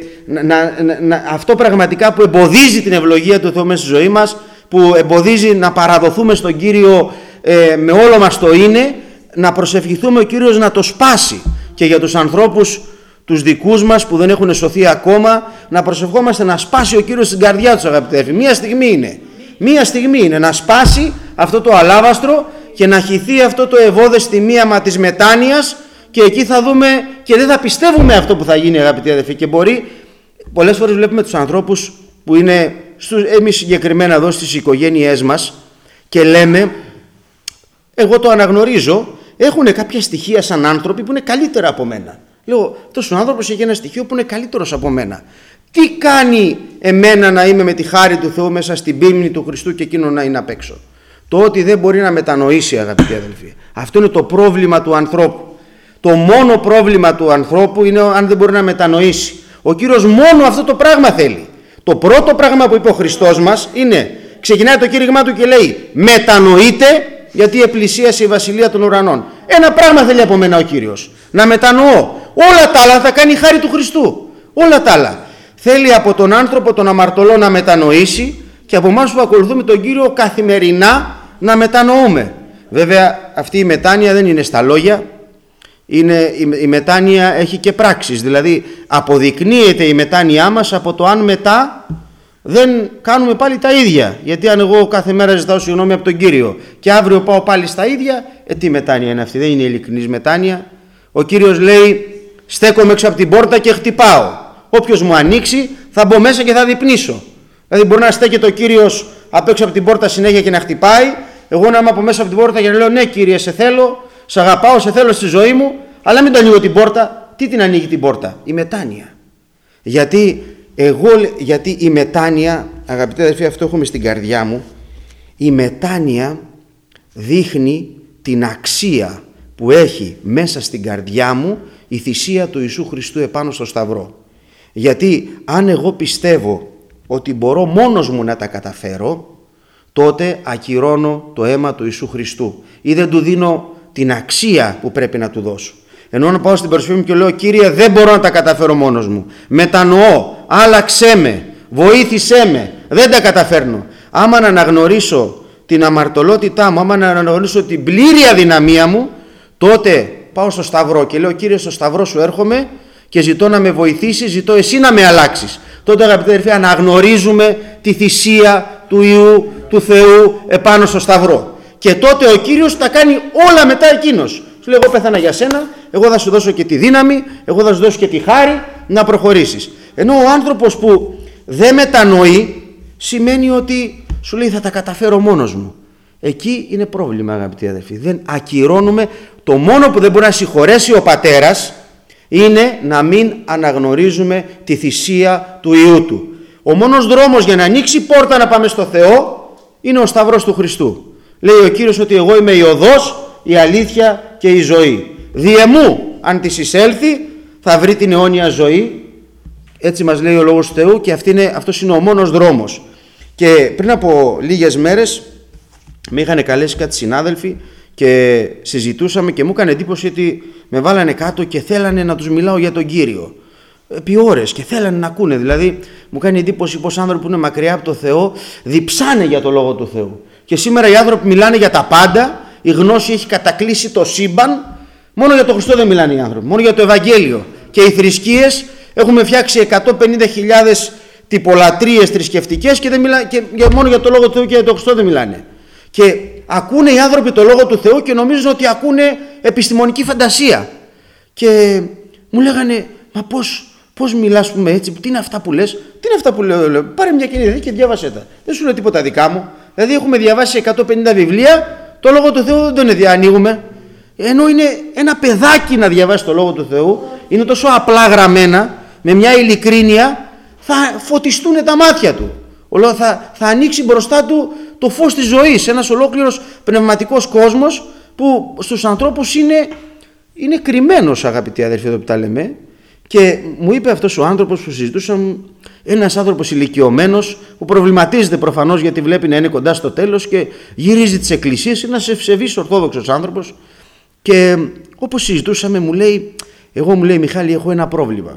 αυτό πραγματικά που εμποδίζει την ευλογία του Θεού μέσα στη ζωή μας, που εμποδίζει να παραδοθούμε στον Κύριο με όλο μας το είναι, να προσευχηθούμε ο Κύριος να το σπάσει. Και για τους ανθρώπους τους δικούς μας που δεν έχουν σωθεί ακόμα, να προσευχόμαστε να σπάσει ο Κύριος στην καρδιά τους, αγαπητοί αδερφοί. Μία στιγμή είναι να σπάσει αυτό το αλάβαστρο και να χυθεί αυτό το ευώδεστη μοίαμα της μετάνοιας, και εκεί θα δούμε και δεν θα πιστεύουμε αυτό που θα γίνει, αγαπητοί αδερφοί. Και μπορεί, πολλές φορές βλέπουμε τους ανθρώπους που είναι, εμείς συγκεκριμένα εδώ στις οικογένειές μας, και λέμε, εγώ το αναγνωρίζω, έχουν κάποια στοιχεία σαν άνθρωποι που είναι καλύτερα από μένα. Λέω, αυτός ο άνθρωπος έχει ένα στοιχείο που είναι καλύτερος από μένα. Τι κάνει εμένα να είμαι με τη χάρη του Θεού μέσα στην πίμνη του Χριστού και εκείνο να είναι απ' έξω? Το ότι δεν μπορεί να μετανοήσει, αγαπητοί αδελφοί. Αυτό είναι το πρόβλημα του ανθρώπου. Το μόνο πρόβλημα του ανθρώπου είναι αν δεν μπορεί να μετανοήσει. Ο Κύριος μόνο αυτό το πράγμα θέλει. Το πρώτο πράγμα που είπε ο Χριστός μας είναι, ξεκινάει το κήρυγμά του και λέει «Μετανοείτε, γιατί επλησίασε η βασιλεία των ουρανών». Ένα πράγμα θέλει από μένα ο Κύριος, να μετανοώ. Όλα τα άλλα θα κάνει η χάρη του Χριστού. Όλα τα άλλα. Θέλει από τον άνθρωπο τον αμαρτωλό να μετανοήσει, και από εμάς που ακολουθούμε τον Κύριο καθημερινά να μετανοούμε. Βέβαια αυτή η μετάνοια δεν είναι στα λόγια, η μετάνοια έχει και πράξεις. Δηλαδή αποδεικνύεται η μετάνοιά μας από το αν μετά δεν κάνουμε πάλι τα ίδια. Γιατί αν εγώ κάθε μέρα ζητάω συγγνώμη από τον Κύριο και αύριο πάω πάλι στα ίδια, τι μετάνοια είναι αυτή? Δεν είναι ειλικρινής μετάνοια. Ο Κύριος λέει «Στέκομαι έξω από την πόρτα και χτυπάω. Όποιος μου ανοίξει θα μπω μέσα και θα διπνήσω». Δηλαδή μπορεί να στέκεται ο Κύριος απ' έξω από την πόρτα συνέχεια και να χτυπάει, εγώ να είμαι από μέσα από την πόρτα και να λέω «Ναι Κύριε, σε θέλω, σε αγαπάω, σε θέλω στη ζωή μου», αλλά μην το ανοίγω την πόρτα. Τι την ανοίγει την πόρτα? Η μετάνοια. Γιατί η μετάνοια, αγαπητοί αδελφοί, αυτό έχουμε στην καρδιά μου, η μετάνοια δείχνει την αξία που έχει μέσα στην καρδιά μου η θυσία του Ιησού Χριστού επάνω στο Σταυρό. Γιατί αν εγώ πιστεύω ότι μπορώ μόνος μου να τα καταφέρω, τότε ακυρώνω το αίμα του Ιησού Χριστού ή δεν του δίνω την αξία που πρέπει να του δώσω. Ενώ να πάω στην προσφυγή μου και λέω «Κύριε, δεν μπορώ να τα καταφέρω μόνος μου, μετανοώ, άλλαξέ με, βοήθησέ με, δεν τα καταφέρνω». Άμα να αναγνωρίσω την αμαρτωλότητά μου, άμα να αναγνωρίσω την πλήρη αδυναμία μου, τότε πάω στο Σταυρό και λέω «Κύριε, στο Σταυρό σου έρχομαι και ζητώ να με βοηθήσεις, ζητώ εσύ να με αλλάξεις». Τότε, αγαπητοί αδελφοί, αναγνωρίζουμε τη θυσία του Υιού του Θεού επάνω στο Σταυρό. Και τότε ο Κύριος τα κάνει όλα μετά εκείνος. Σου λέει «Εγώ πέθανα για σένα, εγώ θα σου δώσω και τη δύναμη, εγώ θα σου δώσω και τη χάρη να προχωρήσεις». Ενώ ο άνθρωπος που δεν μετανοεί σημαίνει ότι σου λέει «Θα τα καταφέρω μόνος μου». Εκεί είναι πρόβλημα, αγαπητοί αδελφοί. Δεν ακυρώνουμε. Το μόνο που δεν μπορεί να συγχωρέσει ο Πατέρας είναι να μην αναγνωρίζουμε τη θυσία του Υιού Του. Ο μόνος δρόμος για να ανοίξει πόρτα να πάμε στο Θεό είναι ο Σταυρός του Χριστού. Λέει ο Κύριος ότι εγώ είμαι η οδός, η αλήθεια και η ζωή. Διεμού αν της εισέλθει θα βρει την αιώνια ζωή. Έτσι μας λέει ο Λόγος του Θεού, και αυτός είναι ο μόνος δρόμος. Και πριν από λίγες μέρες με είχαν καλέσει κάτι συνάδελφοι και συζητούσαμε και μου έκανε εντύπωση ότι με βάλανε κάτω και θέλανε να τους μιλάω για τον Κύριο. επί ώρες και θέλανε να ακούνε. Δηλαδή, μου κάνει εντύπωση πως άνθρωποι που είναι μακριά από το Θεό διψάνε για το Λόγο του Θεού. Και σήμερα οι άνθρωποι μιλάνε για τα πάντα, η γνώση έχει κατακλείσει το σύμπαν. Μόνο για το Χριστό δεν μιλάνε οι άνθρωποι, μόνο για το Ευαγγέλιο. Και οι θρησκείες, έχουμε φτιάξει 150.000 τυπολατρίες θρησκευτικές και μόνο για το Λόγο του Θεού και για το Χριστό δεν μιλάνε. Και ακούνε οι άνθρωποι το Λόγο του Θεού και νομίζουν ότι ακούνε επιστημονική φαντασία. Και μου λέγανε, μα πώς μιλάς πούμε έτσι, τι είναι αυτά που λες, τι είναι αυτά που λέω, πάρε μια καινή και διάβασέ τα. Δεν σου λέω τίποτα δικά μου. Δηλαδή έχουμε διαβάσει 150 βιβλία, το Λόγο του Θεού δεν τον ανοίγουμε. Ενώ είναι ένα παιδάκι να διαβάσει το Λόγο του Θεού, είναι τόσο απλά γραμμένα, με μια ειλικρίνεια, θα φωτιστούν τα μάτια του. Θα ανοίξει μπροστά του το φως της ζωής, ένας ολόκληρος πνευματικός κόσμος που στους ανθρώπους είναι κρυμμένος, αγαπητοί αδερφοί, εδώ που τα λέμε. Και μου είπε αυτός ο άνθρωπος που συζητούσαμε, ένας άνθρωπος ηλικιωμένος που προβληματίζεται προφανώς γιατί βλέπει να είναι κοντά στο τέλος και γυρίζει τις εκκλησίες, ένας ευσεβής ορθόδοξος άνθρωπος. Και όπως συζητούσαμε μου λέει, εγώ μου λέει Μιχάλη έχω ένα πρόβλημα.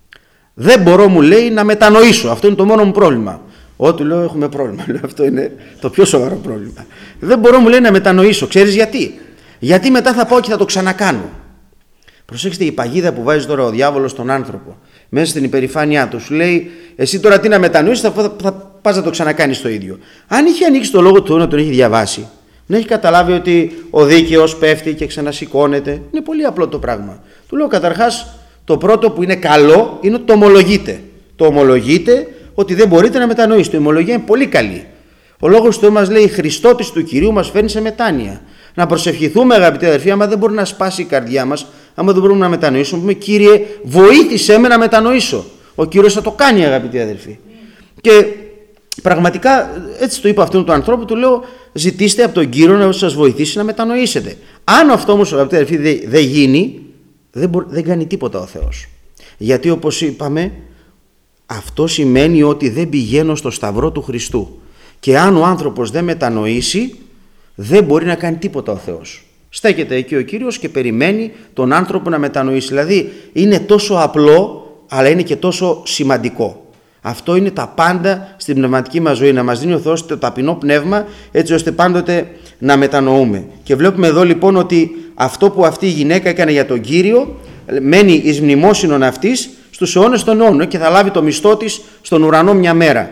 Δεν μπορώ μου λέει να μετανοήσω, αυτό είναι το μόνο μου πρόβλημα. Ό,τι λέω έχουμε πρόβλημα, λέω, αυτό είναι το πιο σοβαρό πρόβλημα. Δεν μπορώ μου λέει να μετανοήσω, ξέρεις γιατί? Γιατί μετά θα πάω και θα το ξανακάνω. Προσέξτε η παγίδα που βάζει τώρα ο διάβολος στον άνθρωπο μέσα στην υπερηφάνειά του. Σου λέει εσύ τώρα τι να μετανοήσεις, θα πας να το ξανακάνεις το ίδιο. Αν είχε ανοίξει το Λόγο του Θεού να τον έχει διαβάσει, να έχει καταλάβει ότι ο δίκαιος πέφτει και ξανασηκώνεται, είναι πολύ απλό το πράγμα. Του λέω καταρχάς το πρώτο που είναι καλό είναι ότι το ομολογείτε. Το ομολογείτε ότι δεν μπορείτε να μετανοήσετε. Η ομολογία είναι πολύ καλή. Ο Λόγος του Θεού μας λέει η Χριστότης του Κυρίου μας φέρνει σε μετάνοια. Να προσευχηθούμε αγαπητοί αδερφοί, άμα δεν μπορεί να σπάσει η καρδιά μας, άμα δεν μπορούμε να μετανοήσουμε, πούμε Κύριε βοήθησέ με να μετανοήσω. Ο Κύριος θα το κάνει αγαπητοί αδερφοί. Και πραγματικά έτσι το είπα αυτόν τον ανθρώπου, του λέω ζητήστε από τον Κύριο να σας βοηθήσει να μετανοήσετε. Αν αυτό όμως αγαπητοί αδερφοί δεν γίνει, δεν κάνει τίποτα ο Θεός. Γιατί όπως είπαμε, αυτό σημαίνει ότι δεν πηγαίνω στο σταυρό του Χριστού. Και αν ο άνθρωπος δεν μετανοήσει, δεν μπορεί να κάνει τίποτα ο Θεός. Στέκεται εκεί ο Κύριος και περιμένει τον άνθρωπο να μετανοήσει. Δηλαδή είναι τόσο απλό, αλλά είναι και τόσο σημαντικό. Αυτό είναι τα πάντα στην πνευματική μας ζωή. Να μας δίνει ο Θεός το ταπεινό πνεύμα, έτσι ώστε πάντοτε να μετανοούμε. Και βλέπουμε εδώ λοιπόν ότι αυτό που αυτή η γυναίκα έκανε για τον Κύριο μένει εις μνημόσυνον αυτής στους αιώνες των αιώνων και θα λάβει το μισθό της στον ουρανό μια μέρα.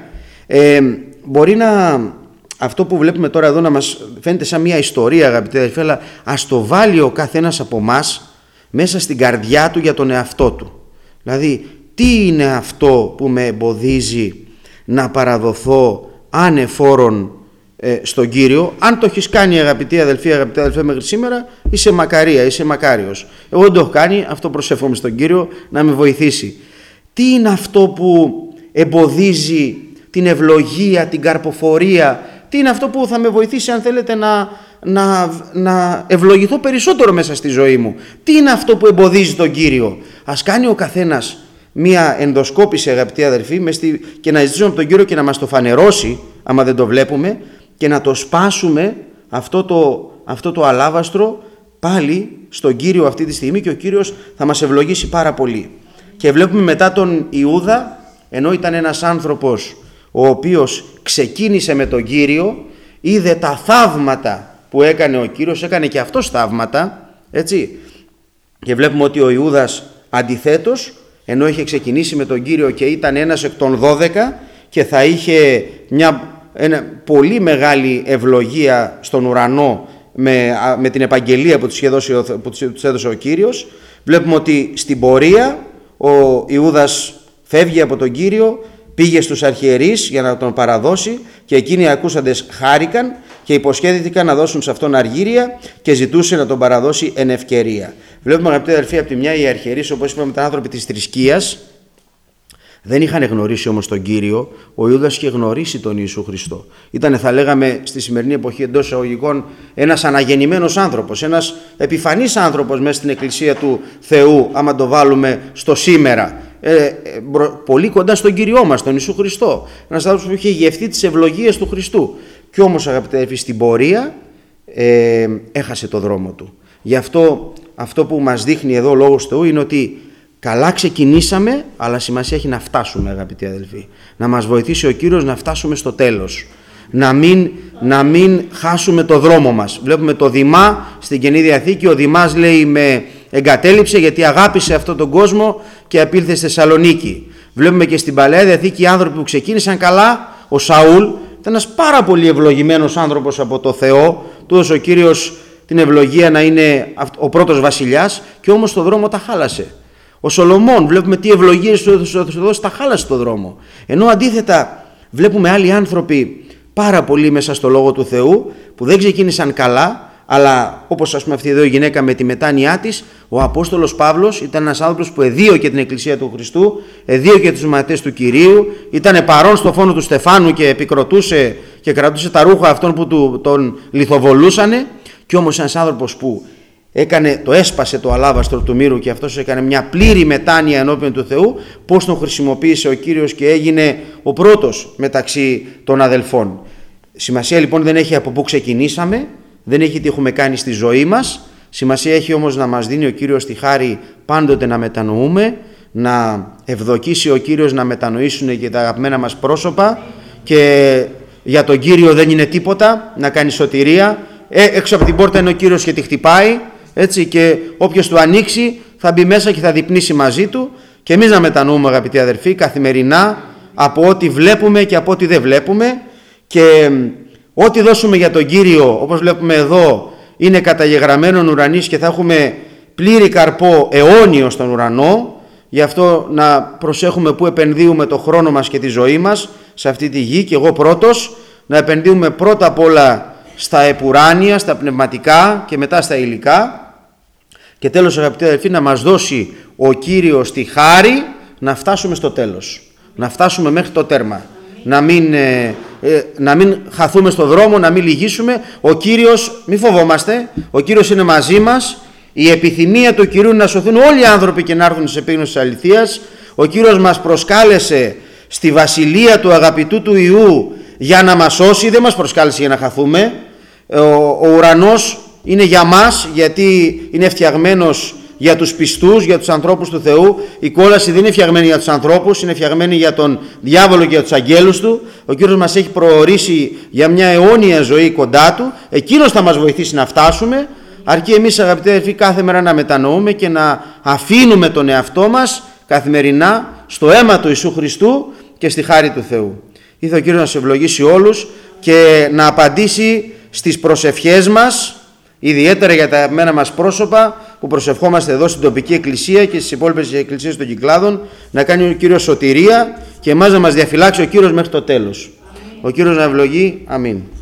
Μπορεί να αυτό που βλέπουμε τώρα εδώ να μας φαίνεται σαν μια ιστορία αγαπητοί αδελφοί, αλλά ας το βάλει ο καθένας από εμάς μέσα στην καρδιά του για τον εαυτό του. Δηλαδή τι είναι αυτό που με εμποδίζει να παραδοθώ ανεφόρον στον Κύριο? Αν το έχεις κάνει αγαπητοί αδελφοί μέχρι σήμερα, είσαι μακαρία, είσαι μακάριος. Εγώ δεν το έχω κάνει, αυτό προσεύχομαι στον Κύριο να με βοηθήσει. Τι είναι αυτό που εμποδίζει την ευλογία, την καρποφορία? Τι είναι αυτό που θα με βοηθήσει αν θέλετε να ευλογηθώ περισσότερο μέσα στη ζωή μου? Τι είναι αυτό που εμποδίζει τον Κύριο? Ας κάνει ο καθένας μία ενδοσκόπηση αγαπητοί αδελφοί και να ζητήσουμε από τον Κύριο και να μας το φανερώσει άμα δεν το βλέπουμε και να το σπάσουμε αυτό το αλάβαστρο πάλι στον Κύριο αυτή τη στιγμή και ο Κύριος θα μας ευλογήσει πάρα πολύ. Και βλέπουμε μετά τον Ιούδα, ενώ ήταν ένας άνθρωπος ο οποίος ξεκίνησε με τον Κύριο, είδε τα θαύματα που έκανε ο Κύριος, έκανε και αυτός θαύματα, έτσι. Και βλέπουμε ότι ο Ιούδας αντιθέτως, ενώ είχε ξεκινήσει με τον Κύριο και ήταν ένας εκ των 12 και θα είχε ένα πολύ μεγάλη ευλογία στον ουρανό με την επαγγελία που τους έδωσε ο Κύριος, βλέπουμε ότι στην πορεία ο Ιούδας φεύγει από τον Κύριο, πήγε στους αρχιερείς για να τον παραδώσει και εκείνοι ακούσαντες χάρηκαν και υποσχέθηκαν να δώσουν σε αυτόν αργύρια και ζητούσε να τον παραδώσει εν ευκαιρία. Βλέπουμε αγαπητοί αδελφοί από τη μια οι αρχιερείς, όπως είπαμε, ήταν άνθρωποι της θρησκείας, δεν είχαν γνωρίσει όμως τον Κύριο. Ο Ιούδας είχε γνωρίσει τον Ιησού Χριστό. Ήταν, θα λέγαμε στη σημερινή εποχή εντός εισαγωγικών, ένας αναγεννημένος άνθρωπος, ένας επιφανής άνθρωπος μέσα στην εκκλησία του Θεού, άμα το βάλουμε στο σήμερα. Πολύ κοντά στον Κύριό μας, τον Ιησού Χριστό. Ένας άνθρωπος που είχε γευτεί τις ευλογίες του Χριστού. Και όμως αγαπητοί αδελφοί, στην πορεία έχασε το δρόμο του. Γι' αυτό που μας δείχνει εδώ ο Λόγος του Θεού είναι ότι Καλά ξεκινήσαμε, αλλά σημασία έχει να φτάσουμε, αγαπητοί αδελφοί. Να μας βοηθήσει ο Κύριος να φτάσουμε στο τέλος. Να μην χάσουμε το δρόμο μας. Βλέπουμε το Δημά στην Καινή Διαθήκη. Ο Δημάς λέει με εγκατέλειψε γιατί αγάπησε αυτόν τον κόσμο και απήλθε στη Θεσσαλονίκη. Βλέπουμε και στην Παλαιά Διαθήκη άνθρωποι που ξεκίνησαν καλά. Ο Σαούλ ήταν ένας πάρα πολύ ευλογημένος άνθρωπος από το Θεό. Του έδωσε ο Κύριος την ευλογία να είναι ο πρώτος βασιλιάς και όμως το δρόμο τα χάλασε. Ο Σολομών, βλέπουμε τι ευλογίες του δώσει, τα χάλασε το δρόμο. Ενώ αντίθετα βλέπουμε άλλοι άνθρωποι πάρα πολύ μέσα στο Λόγο του Θεού που δεν ξεκίνησαν καλά, αλλά όπως ας πούμε αυτή εδώ η γυναίκα με τη μετάνοιά της, ο Απόστολος Παύλος ήταν ένας άνθρωπος που εδίωκε την Εκκλησία του Χριστού, εδίωκε τους μαθητές του Κυρίου, ήταν παρόν στο φόνο του Στεφάνου και επικροτούσε και κρατούσε τα ρούχα αυτών που τον λιθοβολούσανε, και όμως ένας άνθρωπος που το έσπασε το αλάβαστρο του μύρου και αυτός έκανε μια πλήρη μετάνοια ενώπιον του Θεού, πώς τον χρησιμοποίησε ο Κύριος και έγινε ο πρώτος μεταξύ των αδελφών. Σημασία λοιπόν δεν έχει από πού ξεκινήσαμε, δεν έχει τι έχουμε κάνει στη ζωή μας, σημασία έχει όμως να μας δίνει ο Κύριος τη χάρη πάντοτε να μετανοούμε, να ευδοκίσει ο Κύριος να μετανοήσουν και τα αγαπημένα μας πρόσωπα, και για τον Κύριο δεν είναι τίποτα να κάνει σωτηρία. Έξω από την πόρτα είναι ο Κύριος και τη χτυπάει, έτσι, και όποιος του ανοίξει θα μπει μέσα και θα διπνήσει μαζί του. Και εμείς να μετανοούμε, αγαπητοί αδερφοί, καθημερινά από ό,τι βλέπουμε και από ό,τι δεν βλέπουμε, και ό,τι δώσουμε για τον Κύριο, όπως βλέπουμε εδώ, είναι καταγεγραμμένον ουρανής και θα έχουμε πλήρη καρπό αιώνιο στον ουρανό. Γι' αυτό να προσέχουμε πού επενδύουμε το χρόνο μας και τη ζωή μας σε αυτή τη γη, και εγώ πρώτος να επενδύουμε πρώτα απ' όλα στα επουράνια, στα πνευματικά και μετά στα υλικά. Και τέλος, αγαπητοί αδελφοί, να μας δώσει ο Κύριος τη χάρη να φτάσουμε στο τέλος, να φτάσουμε μέχρι το τέρμα, να μην χαθούμε στο δρόμο, να μην λυγίσουμε. Ο Κύριος, μη φοβόμαστε, ο Κύριος είναι μαζί μας. Η επιθυμία του Κυρίου είναι να σωθούν όλοι οι άνθρωποι και να έρθουν στις επίγνωσης της αληθείας. Ο Κύριος μας προσκάλεσε στη βασιλεία του αγαπητού του Υιού για να μας σώσει, δεν μας προσκάλεσε για να χαθούμε. Ο ουρανός είναι για μας, γιατί είναι φτιαγμένος για τους πιστούς, για τους ανθρώπους του Θεού. Η κόλαση δεν είναι φτιαγμένη για τους ανθρώπους, είναι φτιαγμένη για τον διάβολο και για τους αγγέλους του. Ο Κύριος μας έχει προορίσει για μια αιώνια ζωή κοντά του. Εκείνος θα μας βοηθήσει να φτάσουμε, αρκεί εμείς, αγαπητοί αδελφοί, κάθε μέρα να μετανοούμε και να αφήνουμε τον εαυτό μας καθημερινά στο αίμα του Ιησού Χριστού και στη χάρη του Θεού. Ήθελα ο Κύριος να σε ευλογήσει όλους και να απαντήσει στις προσευχές μας, ιδιαίτερα για τα αγαπημένα μας πρόσωπα που προσευχόμαστε εδώ στην τοπική εκκλησία και στις υπόλοιπες εκκλησίες των Κυκλάδων, να κάνει ο Κύριος σωτηρία και εμάς να μας διαφυλάξει ο Κύριος μέχρι το τέλος. Ο Κύριος να ευλογεί. Αμήν.